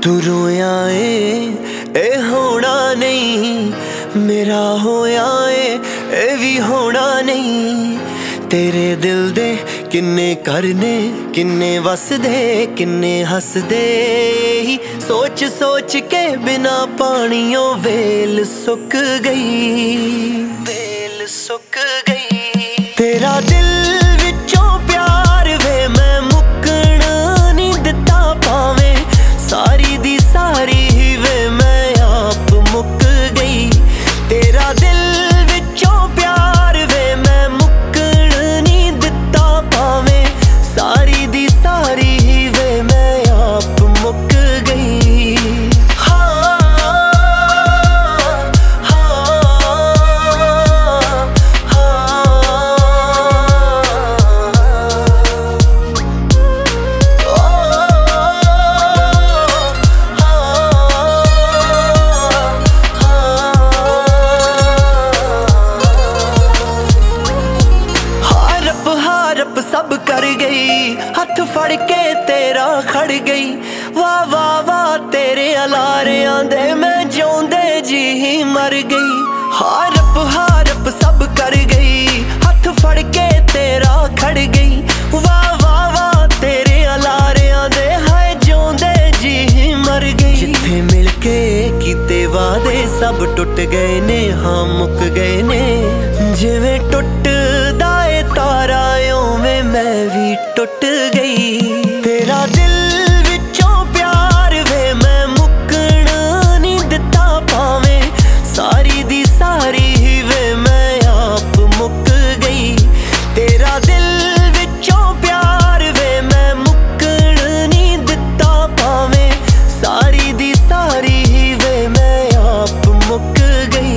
तू रोया ए होना नहीं, मेरा होया ए भी होना नहीं। तेरे दिल दे किन्ने करने, किन्ने वसदे, किन्ने हसदे। सोच सोच के बिना पानियों वेल सुक गई, वेल सुक गई। तेरा दिल विचों प्यार वे मैं मुक्कण नहीं दिता, भावें सारी दी सारी वे मैं आप मुक गई। तेरा दिल विचों प्यार वे मैं मुक्कण नहीं दिता, भावें सारी दी सारी वे मैं आप मुक गई। हाँ सब कर गई, हथ फड़ के तेरा खड़ गई। वाह वाह वाह तेरे अलारियां दे मैं जिउंदे जी ही मर गई। हारप सब कर गई, हथ फड़ के तेरा खड़ गई। वाह वाह वाह तेरे अलारियां दे हाय जिउंदे जी ही मर गई। जिथे मिल के कीते वादे सब टुट गए ने, हाँ मुक गए ने। जिवें टुटदा ए तारा उवें मैं भी टुट गई। तेरा दिल विचों प्यार वे मैं मुक्कण नहीं दिता, भावें सारी दी सारी वे मैं आप मुक गई। तेरा दिल विचों प्यार वे मैं मुक्कण नहीं दिता, भावें सारी दी सारी वे मैं आप मुक गई।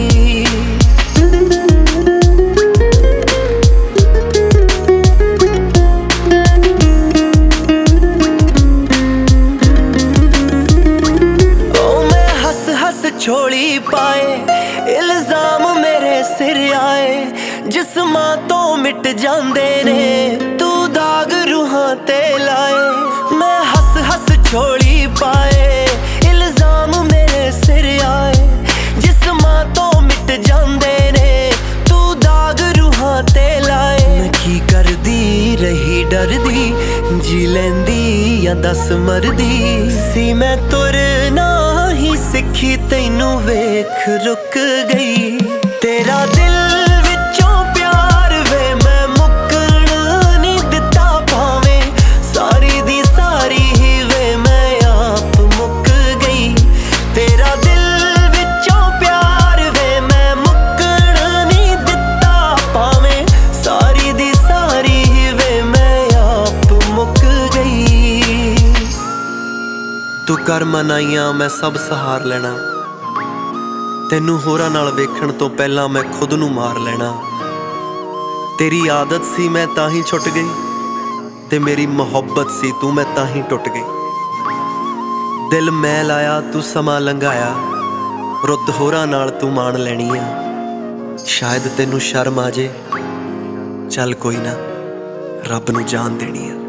छोड़ी पाए इल्जाम मेरे सिर आए, जिस्मां तो मिट जांदे ने तू दाग रूहां ते लाए। मैं हस हस छोड़ी पाए इल्जाम मेरे सिर आए, जिस्मां तो मिट जांदे ने तू दाग रूहां ते लाए। मैं की करदी रही डरदी, जी लैंदी या दस मरदी सी। मैं तुरना ही सिखी तैनू वेख रुक गई। तेरा दिल विचों प्यार वे मैं मुक्कण नहीं दिता, भावें सारी दी सारी वे मैं आप मुक गई। तेरा दिल विचों प्यार वे मैं मुक्कण नहीं दिता, भावें सारी दी सारी वे मैं आप मुक गई। तू कर मनाइयां मैं सब सहार लेना, तैनू होरां नाल वेखण तो पहला मैं खुद नू मार लेना। तेरी आदत सी मैं ताही छुट गई, ते मेरी मुहब्बत सी तू मैं ताही टुट गई। दिल मैं लाया तू समा लंघाया, रुत होरां नाल तू मान लैनी आ। शायद तैनू शर्म आ जे, चल कोई ना रब नू जान देनी आ।